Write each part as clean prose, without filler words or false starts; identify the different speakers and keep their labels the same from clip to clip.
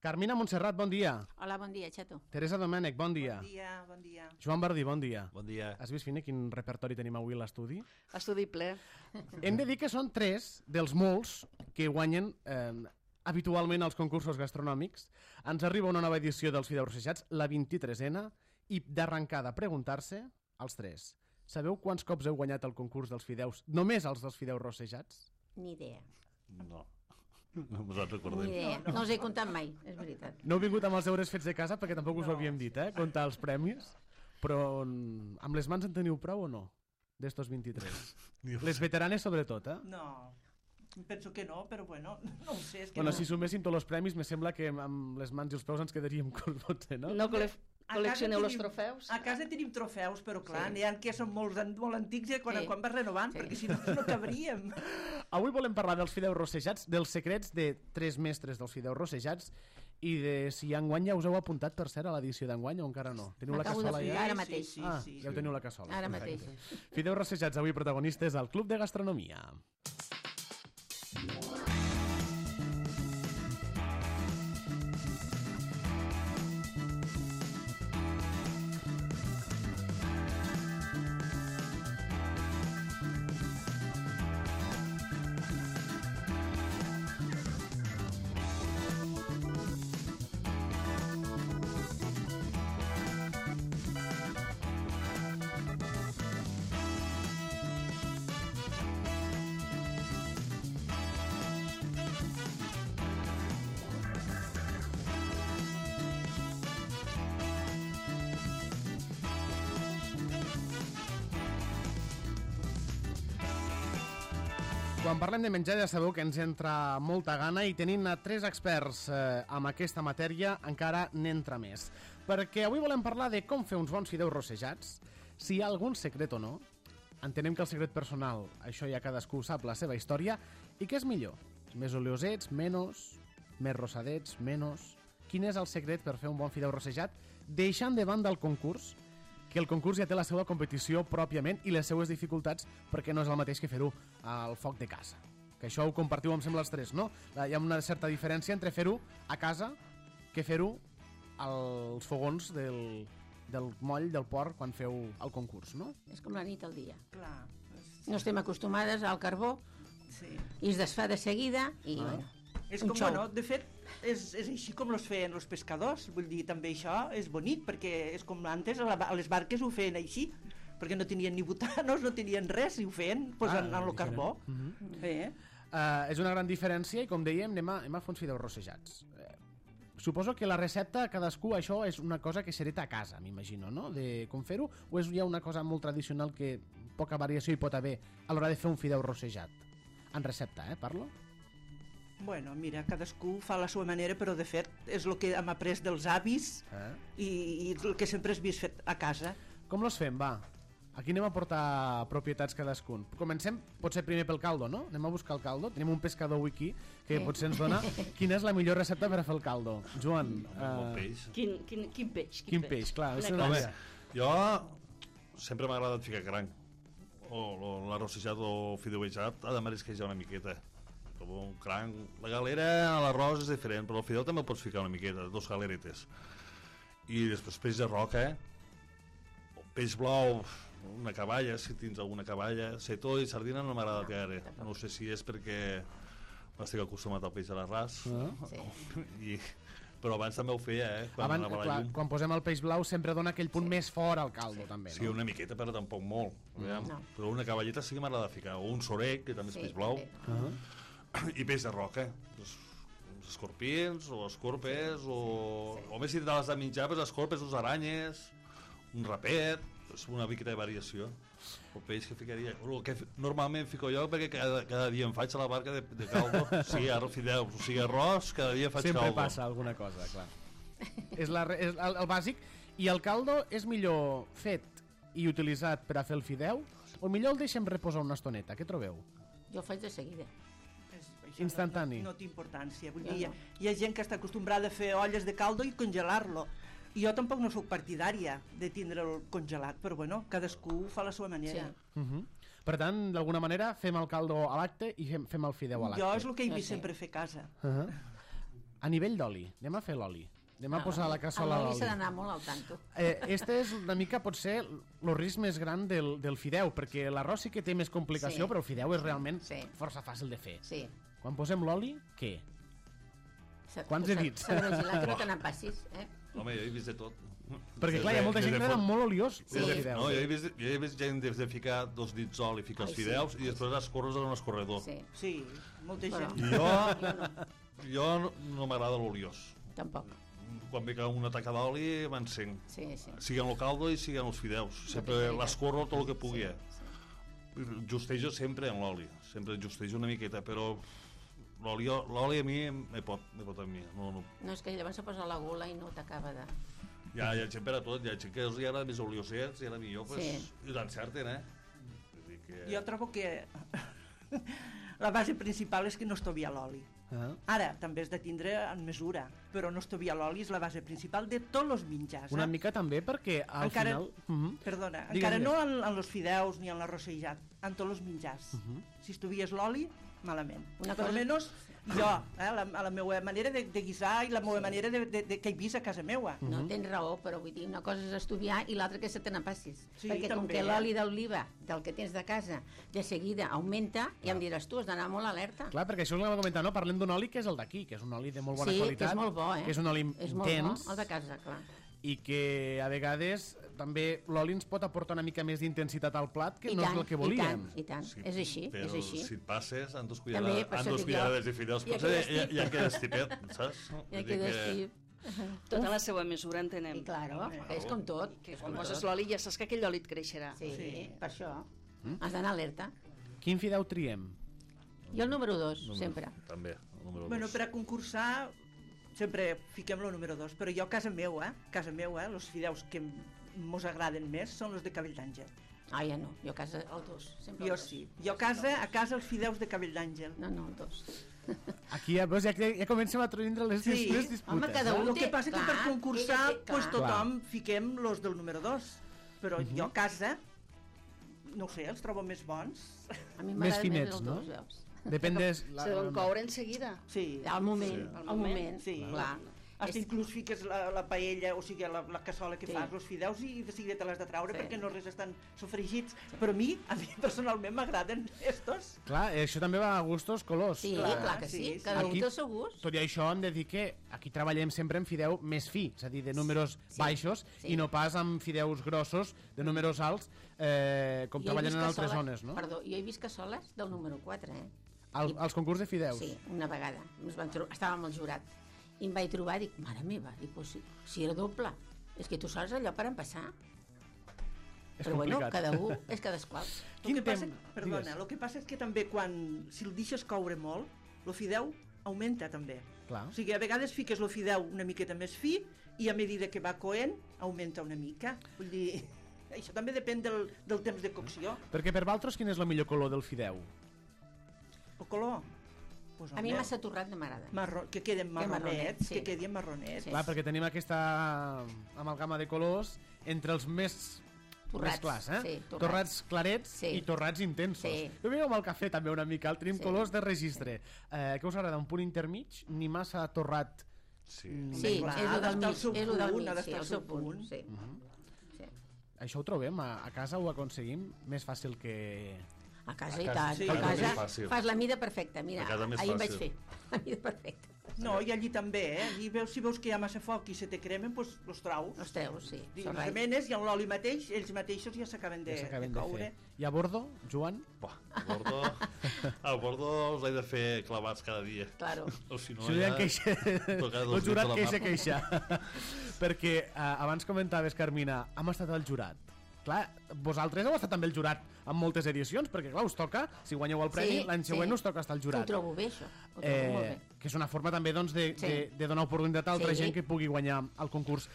Speaker 1: Carmina Montserrat, bon dia.
Speaker 2: Hola, bon dia, Xato.
Speaker 1: Teresa Domènech, bon dia.
Speaker 3: Bon dia.
Speaker 1: Joan Bardí, bon dia.
Speaker 4: Bon dia.
Speaker 1: Has vist, Fina, quin repertori tenim avui a l'estudi?
Speaker 3: Estudi ple.
Speaker 1: Hem de dir que són 3 dels molts que guanyen habitualment als concursos gastronòmics. Ens arriba una nova edició dels Fideus Rossejats, la 23a, i d'arrencada preguntar-se, els 3, sabeu quants cops heu guanyat el concurs dels fideus, només els dels fideus rossejats?
Speaker 2: Ni idea.
Speaker 4: No us en recordem.
Speaker 2: Ni idea. No els he comptat mai, és veritat.
Speaker 1: No heu vingut amb els deures fets de casa perquè tampoc us ho havíem dit, comptar els premis, però amb les mans en teniu prou o no? D'estos 23. Les veteranes sobretot,
Speaker 3: No, penso que no, però bueno, no ho sé. És que
Speaker 1: bueno,
Speaker 3: no.
Speaker 1: si suméssim tots els premis, me sembla que amb les mans i els peus ens quedaríem curts, potser, no?
Speaker 5: No col·leccioneu els trofeus?
Speaker 3: A casa tenim trofeus, però clar, n'hi ha que són molt antics i quan vas renovant, perquè si no, no cabríem.
Speaker 1: Avui volem parlar dels fideus rossejats, dels secrets de 3 mestres dels fideus rossejats i de si enguany ja us heu apuntat, per cert, a l'edició d'enguany o encara no? Teniu la cassola ja?
Speaker 2: Ara mateix.
Speaker 3: Sí.
Speaker 1: Ja ho teniu la cassola.
Speaker 2: Ara mateix.
Speaker 1: Fideus rossejats, avui protagonistes al Club de Gastronomia. Quan parlem de menjar ja sabeu que ens entra molta gana i tenint 3 experts amb aquesta matèria encara n'entra més. Perquè avui volem parlar de com fer uns bons fideus rossejats, si hi ha algun secret o no. Entenem que el secret personal, això ja cadascú sap la seva història, i què és millor? Més oleosets, menys, més rossadets, menys... Quin és el secret per fer un bon fideu rossejat, deixant de banda el concurs, que el concurs ja té la seva competició pròpiament i les seues dificultats, perquè no és el mateix que fer-ho al foc de casa. Que això ho compartiu, em sembla, els 3, no? Hi ha una certa diferència entre fer-ho a casa que fer-ho als fogons del moll del porc quan feu el concurs, no?
Speaker 2: És com la nit al dia.
Speaker 3: Clar.
Speaker 2: No estem acostumades al carbó
Speaker 3: Sí.
Speaker 2: i es desfà de seguida i, bueno,
Speaker 3: És
Speaker 2: un
Speaker 3: com,
Speaker 2: xou.
Speaker 3: bueno, de fet, és així com els feien els pescadors, vull dir, també això és bonic, perquè és com antes, a les barques ho feien així, perquè no tenien ni butanos, no tenien res, i ho feien posant en el carbó.
Speaker 1: És una gran diferència i, com dèiem, anem a fer uns fideus rossejats. Suposo que la recepta, cadascú, això és una cosa que s'hereta a casa, m'imagino, no? De com fer-ho, o és ja una cosa molt tradicional que poca variació hi pot haver a l'hora de fer un fideu rossejat? En recepta, parlo?
Speaker 3: Bueno, mira, cadascú fa la seva manera, però de fet és el que hem après dels avis i el que sempre has vist fet a casa.
Speaker 1: Com los fem, va? Aquí anem a portar propietats cadascun. Comencem, potser primer pel caldo, no? Anem a buscar el caldo. Tenim un pescador wiki que potser ens dona quina és la millor recepta per a fer el caldo. Joan,
Speaker 4: Peix.
Speaker 5: Quin peix?
Speaker 1: quin peix, clar. És una...
Speaker 4: Home, jo sempre m'ha agradat ficar cranc o l'arrossejat o fideuejat ha de marisquejar una miqueta. Com un cranc, la galera a l'arròs és diferent, però el fideu també el pots ficar una miqueta, 2 galeretes. I després peix de roca, o peix blau, una caballa, si tens alguna caballa. Setó i sardina no m'ha agradat gaire. No sé si és perquè estic acostumat al peix a l'arràs. Però abans també ho feia, quan anava a la llum.
Speaker 1: Quan posem el peix blau sempre dona aquell punt més fort al caldo, també, no?
Speaker 4: Sí, una miqueta, però tampoc molt. Però una caballeta sí que m'agrada ficar, o un sorec, que també és peix blau. I peix de roca, els escorpins o escorpes o més si t'has de menjar, les escorpes, les aranyes, un rapet, és una miqueta de variació. El peix que ficaria, el que normalment fico jo, perquè cada dia em faig a la barca de caldo, sigui fideu, o sigui arròs, cada dia faig
Speaker 1: sempre
Speaker 4: caldo.
Speaker 1: Sempre passa alguna cosa, clar. És el bàsic. I el caldo és millor fet i utilitzat per a fer el fideu, o millor el deixem reposar una estoneta? Què trobeu?
Speaker 2: Jo ho faig de seguida.
Speaker 1: Instantani.
Speaker 3: No té importància. Vull dir, hi ha gent que està acostumbrada a fer olles de caldo i congelar-lo. Jo tampoc no sóc partidària de tindre'l congelat, però bueno, cadascú fa la seva manera.
Speaker 2: Sí.
Speaker 1: Per tant, d'alguna manera, fem el caldo a l'acte i fem el fideu a l'acte.
Speaker 3: Jo és el que he vist sempre fer a casa.
Speaker 1: A nivell d'oli, anem a fer l'oli. Anem a posar la cassola a
Speaker 2: l'oli s'ha
Speaker 1: l'oli.
Speaker 2: d'anar molt al tanto.
Speaker 1: Este és una mica, potser, el risc més gran del fideu, perquè l'arròs sí que té més complicació,
Speaker 2: Sí.
Speaker 1: però el fideu és realment
Speaker 2: Sí.
Speaker 1: força fàcil de fer.
Speaker 2: Sí.
Speaker 1: Quan posem l'oli, què? Quants
Speaker 2: S'ha-
Speaker 1: dits?
Speaker 2: S'ha de vigilar que no te n'empassis,
Speaker 4: Home, jo he vist de tot.
Speaker 1: Perquè, clar, hi ha molta gent que
Speaker 4: Des de
Speaker 1: era
Speaker 4: fort-
Speaker 1: molt oliós,
Speaker 2: Sí.
Speaker 1: el
Speaker 4: No,
Speaker 1: fideu.
Speaker 4: jo he vist gent des de ficar 2 dits d'oli, ficar els
Speaker 2: Ai, sí.
Speaker 4: fideus i després escorres en un escorredor.
Speaker 2: Sí,
Speaker 3: Sí, molta
Speaker 2: Però-
Speaker 3: gent.
Speaker 4: Jo no m'agrada l'oliós.
Speaker 2: tampoc.
Speaker 4: Quan ve una taca d'oli m'encenc.
Speaker 2: Sí, sí.
Speaker 4: Sigui en el caldo i sigui en els fideus. Sempre
Speaker 2: veritat.
Speaker 4: l'escorro tot el que pugui.
Speaker 2: Sí.
Speaker 4: Justejo sempre en l'oli. Sempre justejo una miqueta, però l'oli a mi me pot a mi. No.
Speaker 2: No, és que llavors se posa la gula i no t'acaba de...
Speaker 4: Hi ha gent per a tot, hi ha gent que els agrada més oliosets i ara millor, pues,
Speaker 2: Sí.
Speaker 4: i l'encerten, Vull dir que...
Speaker 3: Jo trobo que la base principal és que no estovia l'oli. Ara, també has de tindre en mesura, però no estovia l'oli és la base principal de tots els menjars.
Speaker 1: Una mica també perquè al
Speaker 3: Encara-
Speaker 1: final...
Speaker 3: Perdona,
Speaker 1: Digue'm,
Speaker 3: encara
Speaker 1: digue'm.
Speaker 3: no en els fideus ni en l'arrossejat, en tots els menjars. Si estuvies l'oli, malament.
Speaker 2: Una
Speaker 3: Per
Speaker 2: cosa-
Speaker 3: almenys jo, la meva manera de guisar i la meva manera que he vist a casa meua.
Speaker 2: No, tens raó, però vull dir, una cosa és estudiar i l'altra que se te n'empassis.
Speaker 3: Sí,
Speaker 2: Perquè com
Speaker 3: també,
Speaker 2: que l'oli d'oliva del que tens de casa de seguida augmenta, ja em diràs tu, has d'anar molt alerta.
Speaker 1: Clar, perquè això ho hem comentat, no? Parlem d'un oli que és el d'aquí, que és un oli de molt bona
Speaker 2: Sí,
Speaker 1: qualitat.
Speaker 2: que és molt bo,
Speaker 1: Que és un oli
Speaker 2: És molt
Speaker 1: intens
Speaker 2: bo, el de casa, clar.
Speaker 1: i que a vegades també l'oli ens pot aportar una mica més d'intensitat al plat, que
Speaker 2: I
Speaker 1: no
Speaker 2: tant,
Speaker 1: és el que
Speaker 2: i
Speaker 1: volíem.
Speaker 2: tant, i tant.
Speaker 4: Sí,
Speaker 2: És així,
Speaker 4: però
Speaker 2: és així.
Speaker 4: si et passes, amb dos
Speaker 2: També, per això dic jo,
Speaker 4: cuillerades de fideus,
Speaker 2: ja
Speaker 4: potser
Speaker 2: quedes tip.
Speaker 4: ja quedes tipet, saps?
Speaker 2: Ja
Speaker 4: Vull dir
Speaker 2: quedes
Speaker 4: que-
Speaker 2: tip.
Speaker 5: Tota la seva mesura, entenem.
Speaker 2: I claro, que és com tot.
Speaker 5: Que
Speaker 2: és
Speaker 5: quan
Speaker 2: com
Speaker 5: poses
Speaker 2: tot.
Speaker 5: l'oli ja saps que aquell oli et creixerà.
Speaker 2: Sí,
Speaker 3: Sí.
Speaker 2: per això. Has d'anar alerta.
Speaker 1: Quin fideu triem?
Speaker 2: Jo el número 2, sempre.
Speaker 4: També, el número
Speaker 3: Bueno,
Speaker 4: 2.
Speaker 3: per a concursar sempre fiquem el número 2, però jo a casa meua, els fideus que mos agraden més són els de cabell d'àngel.
Speaker 2: Ah, ja no, jo a casa el 2, sempre el
Speaker 3: Jo
Speaker 2: 2.
Speaker 3: sí. Jo a casa els fideus de cabell d'àngel.
Speaker 2: No, no, el 2.
Speaker 1: Aquí ja, veus, ja comencem a tindre les,
Speaker 3: Sí.
Speaker 1: les disputes.
Speaker 2: Home, cada un
Speaker 3: El que passa que per
Speaker 2: clar,
Speaker 3: concursar
Speaker 2: ella té-
Speaker 3: pues,
Speaker 2: clar.
Speaker 3: tothom fiquem los del número 2, però jo a casa, no ho sé, els trobo més bons.
Speaker 2: A mi
Speaker 1: Més
Speaker 2: m'agrada
Speaker 1: finets,
Speaker 2: el
Speaker 1: no?
Speaker 2: 2, veus?
Speaker 1: Depèn de...
Speaker 5: Se deuen coure en seguida.
Speaker 3: Sí.
Speaker 2: Al moment,
Speaker 5: Sí.
Speaker 2: al moment,
Speaker 3: Sí.
Speaker 2: clar.
Speaker 3: Hasta inclús fiques la paella, o sigui, la cassola que
Speaker 2: Sí.
Speaker 3: fas, els fideus, i de seguida te l'has de traure
Speaker 2: Sí.
Speaker 3: perquè no res estan sofregits. Però a mi personalment m'agraden estos.
Speaker 1: Clar, això també va a gustos colors.
Speaker 2: Sí,
Speaker 3: Clar,
Speaker 2: clar que sí,
Speaker 3: sí, sí.
Speaker 2: cada un
Speaker 1: Aquí-
Speaker 2: té el seu gust.
Speaker 1: Tot i això hem de dir que aquí treballem sempre en fideu més fi, és a dir, de números baixos
Speaker 2: sí.
Speaker 1: i no pas amb fideus grossos de números alts, com
Speaker 2: Jo he
Speaker 1: treballen
Speaker 2: vist
Speaker 1: en altres
Speaker 2: cassoles-
Speaker 1: zones, no?
Speaker 2: Perdó, jo he vist cassoles del número 4,
Speaker 1: Els concurs de fideus.
Speaker 2: Sí, una vegada. Estàvem al jurat. I em vaig trobar i dic, mare meva, dic, pues, si era doble. És que tu saps allò per empassar.
Speaker 1: És
Speaker 2: Però bueno,
Speaker 1: complicat.
Speaker 2: cada un és cadasqual.
Speaker 1: Quin
Speaker 3: El que passa,
Speaker 1: tema?
Speaker 3: perdona,
Speaker 1: Digues.
Speaker 3: el que passa és que també si el deixes coure molt, el fideu augmenta també.
Speaker 1: Clar.
Speaker 3: O sigui, a vegades fiques el fideu una miqueta més fi i a medida que va coent augmenta una mica. Vull dir, això també depèn del temps de cocció.
Speaker 1: Perquè per vosaltres quin és el millor color del fideu?
Speaker 3: El color? Pues,
Speaker 2: A mi
Speaker 3: home,
Speaker 2: massa torrat no m'agrada.
Speaker 3: que queden
Speaker 2: marronet,
Speaker 3: marronets,
Speaker 2: sí.
Speaker 3: que quedin marronets.
Speaker 2: Sí.
Speaker 1: Clar, perquè tenim aquesta amalgama de colors entre els més
Speaker 2: Torrats,
Speaker 1: clars, eh?
Speaker 2: sí, torrats.
Speaker 1: Torrats clarets
Speaker 2: Sí.
Speaker 1: i torrats intensos.
Speaker 2: Sí.
Speaker 1: Jo veig amb el cafè també una mica, el tenim
Speaker 2: Sí.
Speaker 1: colors de registre. Què us agrada? Un punt intermig? Ni massa torrat?
Speaker 4: Sí.
Speaker 2: Sí,
Speaker 3: Clar,
Speaker 2: és el
Speaker 3: ha
Speaker 2: del
Speaker 3: d'estar
Speaker 2: mig,
Speaker 3: al seu
Speaker 2: és el del
Speaker 3: punt,
Speaker 2: mig,
Speaker 3: ha
Speaker 2: sí,
Speaker 3: d'estar
Speaker 2: el
Speaker 3: al
Speaker 2: seu
Speaker 3: seu
Speaker 2: punt.
Speaker 3: punt.
Speaker 2: Sí. Sí.
Speaker 1: Això ho trobem, a casa ho aconseguim més fàcil que...
Speaker 2: A casa
Speaker 1: A
Speaker 2: i
Speaker 1: casa,
Speaker 2: tant.
Speaker 3: sí.
Speaker 2: A
Speaker 3: A casa
Speaker 2: casa
Speaker 4: més fàcil.
Speaker 2: fas la mida perfecta. Mira,
Speaker 4: A casa més
Speaker 2: ahir em vaig
Speaker 4: fàcil.
Speaker 2: fer la mida perfecta.
Speaker 3: No, i allí també, Allí si veus que hi ha massa foc i se te cremen, doncs los traus.
Speaker 2: Els treus, sí.
Speaker 3: I
Speaker 2: són
Speaker 3: els
Speaker 2: rai.
Speaker 3: remenes i amb l'oli mateix, ells mateixos ja s'acaben de,
Speaker 1: Ja s'acaben
Speaker 3: de
Speaker 1: de
Speaker 3: coure.
Speaker 1: fer. I a bordo, Joan?
Speaker 4: Buah, al bordo us he de fer clavats cada dia.
Speaker 2: Claro.
Speaker 4: O si no,
Speaker 1: Si no hi ha queixa...
Speaker 4: tocar
Speaker 1: El
Speaker 4: dos
Speaker 1: jurat
Speaker 4: dits a la
Speaker 1: queixa,
Speaker 4: mà.
Speaker 1: queixa. Perquè abans comentaves, Carmina, hem estat al jurat. Clar, vosaltres heu estat també el jurat en moltes edicions, perquè clar, us toca, si guanyeu el premi,
Speaker 2: Sí,
Speaker 1: l'any següent
Speaker 2: sí.
Speaker 1: us toca estar al
Speaker 2: Ho
Speaker 1: jurat.
Speaker 2: trobo bé, això. Ho trobo molt bé.
Speaker 1: Que és una forma també doncs,
Speaker 2: Sí.
Speaker 1: de donar oportunitat a altra
Speaker 2: Sí.
Speaker 1: gent que pugui guanyar el concurs.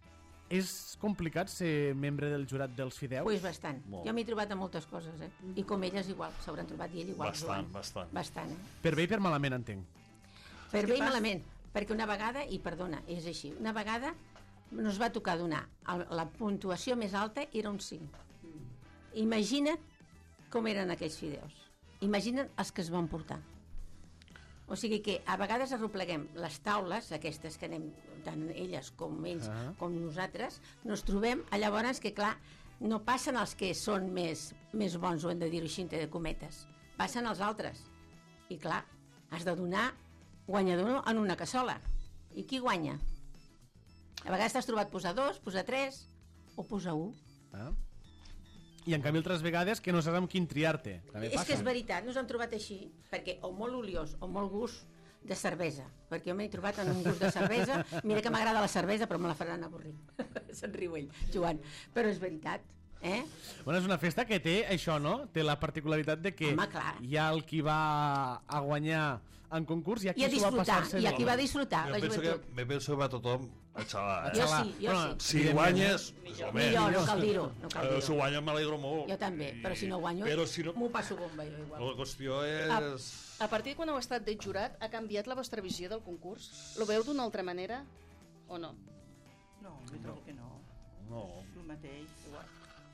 Speaker 1: És complicat ser membre del jurat dels fideus?
Speaker 2: Pues bastant.
Speaker 4: Molt.
Speaker 2: Jo m'he trobat a moltes coses, I com elles igual, s'hauran trobat i ell igual.
Speaker 4: Bastant,
Speaker 2: Joan.
Speaker 4: bastant.
Speaker 2: Bastant,
Speaker 1: Per bé i per malament, entenc.
Speaker 2: Per
Speaker 3: Què
Speaker 2: bé i
Speaker 3: passa?
Speaker 2: malament, perquè una vegada, i perdona, és així, una vegada nos va tocar donar, la puntuació més alta era un 5. Imagina't com eren aquells fideus. Imagina't els que es van portar. O sigui que a vegades arropleguem les taules, aquestes que anem, tant elles com ells, com nosaltres, nos trobem, llavors que clar, no passen els que són més bons, ho hem de dir així, de cometes, passen els altres. I clar, has de donar guanyador en una cassola. I qui guanya? A vegades t'has trobat posar 2, posar 3 o posar 1.
Speaker 1: I en canvi altres vegades que no saps amb quin triar-te.
Speaker 2: És que és veritat, nos han trobat així, perquè o molt oliós o molt gust de cervesa, perquè jo m'he trobat en un gust de cervesa, mira que m'agrada la cervesa però me la faran avorrir. Se'n riu ell, Joan, però és veritat.
Speaker 1: Bueno, és una festa que té això, no? Té la particularitat de que hi ha el qui va a guanyar en concurs i aquí s'ho va passar-se.
Speaker 2: I aquí va disfrutar la joventut.
Speaker 4: Me penso que va tothom a xalar.
Speaker 2: Jo sí.
Speaker 4: Si guanyes,
Speaker 2: millor, no cal dir-ho.
Speaker 4: Si guanyes m'alegro molt.
Speaker 2: Jo també, però si no guanyo m'ho passo bomba jo igual.
Speaker 4: La qüestió és...
Speaker 5: A partir de quan heu estat de jurat, ha canviat la vostra visió del concurs? Lo veu d'una altra manera o no?
Speaker 3: No, jo trobo que no.
Speaker 4: No.
Speaker 3: El mateix, igual.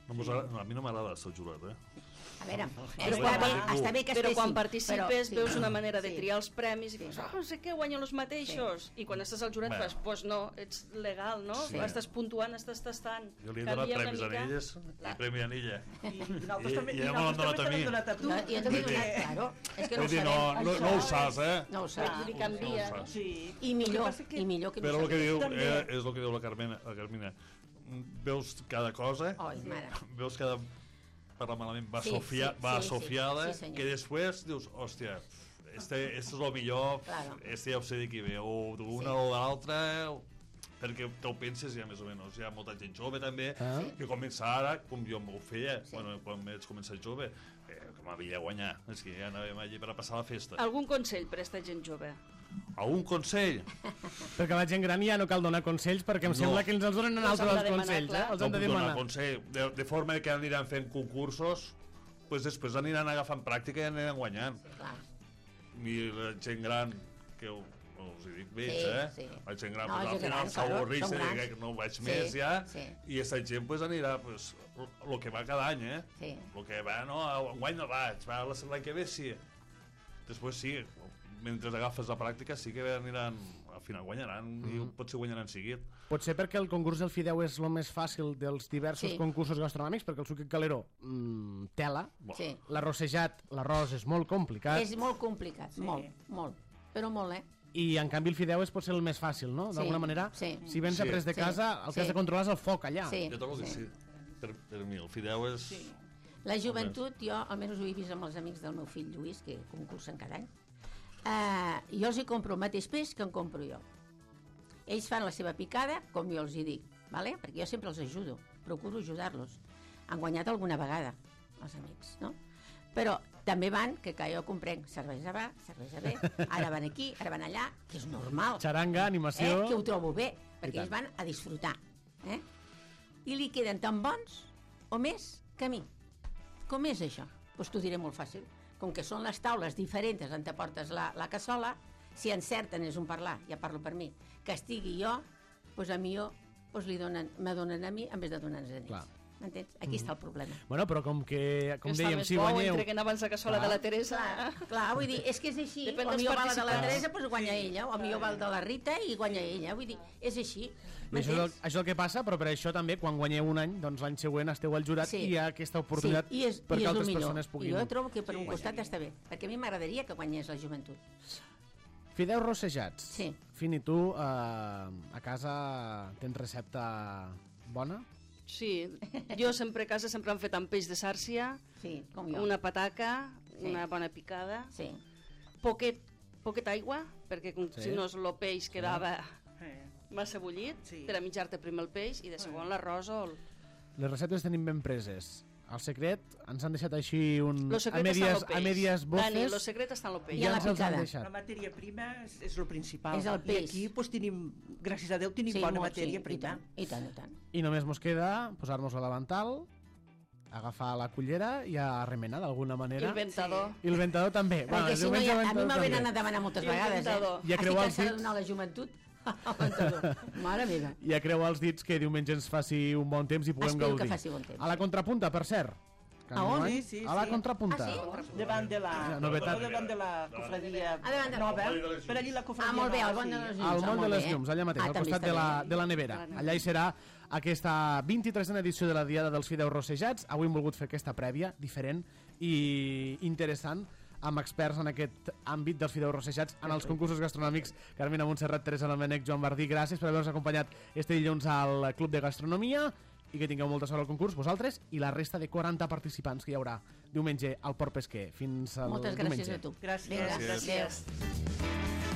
Speaker 4: A mi no m'agrada ser jurat,
Speaker 2: A veure, està bé que
Speaker 5: però
Speaker 2: estiguessin.
Speaker 5: Quan participes veus una manera de triar els premis i dius, no sé què, guanyen els mateixos. I quan estàs al jurat fas, doncs no, ets legal, no? Estàs puntuant, estàs tastant.
Speaker 4: Jo li he donat premis a elles i premi a ella.
Speaker 3: I nosaltres també
Speaker 4: m'han
Speaker 3: donat a tu.
Speaker 2: Jo també he donat, claro. És que no ho sabem.
Speaker 4: No ho saps,
Speaker 2: No ho saps.
Speaker 5: I canvia.
Speaker 2: I millor que no ho
Speaker 4: però el que diu és el que diu la Carmina. Veus cada cosa, veus cada... parla malament, va sofiada, que després dius, hòstia, este és el millor, este ja ho sé de qui ve, o d'una o de l'altra, perquè te'l penses ja més o menys. Hi ha molta gent jove també, que comença ara, com jo m'ho feia, quan vaig començar jove, que m'havia de guanyar, és que ja anàvem allí per a passar la festa.
Speaker 5: Algun consell per a esta gent jove?
Speaker 4: Algun consell?
Speaker 1: Perquè la gent gran ja no cal donar consells, perquè em sembla que ens els donen en altres els consells. Els hem de demanar.
Speaker 4: Consell, de forma que aniran fent concursos, després aniran agafant pràctica i aniran guanyant. I la gent gran, que us hi dic veig, la gent gran al final s'avorreix de dir que no vaig més ja, i aquesta gent anirà el que va cada any, el que va, no, guany no vaig, l'any que ve sí. Després sí, mentre agafes la pràctica sí que aniran, al final guanyaran i potser guanyaran seguit.
Speaker 1: Pot ser perquè el concurs del Fideu és el més fàcil dels diversos concursos gastronòmics, perquè el suc i calero tela, l'arrossejat, l'arròs és molt complicat.
Speaker 2: És molt complicat, molt, però molt,
Speaker 1: I en canvi el Fideu és potser el més fàcil, no? D'alguna manera, si vens après de casa, el que has de controlar és el foc allà.
Speaker 4: Jo trobo que sí, per mi el Fideu és...
Speaker 2: La joventut, jo almenys ho he vist amb els amics del meu fill Lluís, que concursen cada any, jo els hi compro el mateix peix que en compro jo. Ells fan la seva picada, com jo els hi dic, perquè jo sempre els ajudo, procuro ajudar-los. Han guanyat alguna vegada, els amics, no? Però també van, que jo comprenc cervesa va, cervesa ve, ara van aquí, ara van allà, que és normal.
Speaker 1: Xaranga, animació...
Speaker 2: Que ho trobo bé, perquè ells van a disfrutar. I li queden tan bons o més que a mi. Com és això? Doncs t'ho diré molt fàcil. Com que són les taules diferents on te portes la cassola, si encerten és un parlar, ja parlo per mi, que estigui jo, doncs a mi me donen a mi en vez de donar-nos a ells. M'entens? Aquí està el problema.
Speaker 1: Bueno, però com dèiem, si
Speaker 5: guanyeu...
Speaker 1: guanyeu...
Speaker 5: Entreguen abans la cassola de la Teresa.
Speaker 2: Clar, vull dir, és que és així. O millor va la de la Teresa, doncs guanya ella, o millor va el de la Rita i guanya ella. Vull dir, és així.
Speaker 1: Això és el que passa, però per això també, quan guanyeu un any, doncs l'any següent esteu al jurat i hi ha aquesta oportunitat perquè altres persones puguin...
Speaker 2: Jo trobo que per un costat està bé, perquè a mi m'agradaria que guanyés la joventut.
Speaker 1: Fideus rossejats.
Speaker 2: Sí.
Speaker 1: Fini, tu a casa tens recepta bona?
Speaker 5: Sí, jo sempre a casa sempre han fet amb peix de sàrcia, una pataca, una bona picada, poquet aigua, perquè si no el peix quedava massa bullit, per a mitjar-te primer el peix i de segon l'arròs o...
Speaker 1: Les receptes tenim ben preses. El secret ens han deixat així
Speaker 5: a
Speaker 1: medies boces.
Speaker 5: Dani, el secret està en el peix.
Speaker 2: I a la picada.
Speaker 3: La matèria prima és el principal.
Speaker 2: És el peix.
Speaker 3: I aquí tenim, gràcies a Déu, tenim bona matèria prima.
Speaker 2: I tant, i tant.
Speaker 1: I només mos queda posar-nos a l'avantal, agafar la cullera i a remenar d'alguna manera.
Speaker 5: I el ventador.
Speaker 1: I el ventador també.
Speaker 2: Perquè si no, a mi m'havien anat a demanar moltes vegades.
Speaker 1: Ja creu els
Speaker 2: dits. Estic cansada de donar la joventut. Mare meva.
Speaker 1: Ja creu els dits que diumenge ens faci un bon temps i puguem gaudir.
Speaker 2: Que faci bon temps.
Speaker 1: A la contrapunta, per cert, Can Guany,
Speaker 3: Sí.
Speaker 1: a la contrapunta.
Speaker 3: Davant de la cofradia nova, per allí la cofradia
Speaker 2: molt bé, al Moll de les Llums.
Speaker 1: Al Moll de les Llums, allà mateix, al costat de la nevera. Allà hi serà aquesta 23a edició de la Diada dels Fideus Rossejats. Avui hem volgut fer aquesta prèvia, diferent i interessant, amb experts en aquest àmbit dels fideus rossejats en els concursos gastronòmics. Carmina Montserrat, Teresa Domènech, Joan Bardí, gràcies per haver-nos acompanyat este dilluns al Club de Gastronomia i que tingueu molta sort al concurs, vosaltres i la resta de 40 participants que hi haurà diumenge al Port Pesquer. Fins al diumenge.
Speaker 2: Moltes gràcies a tu.
Speaker 3: Gràcies.
Speaker 2: Gràcies.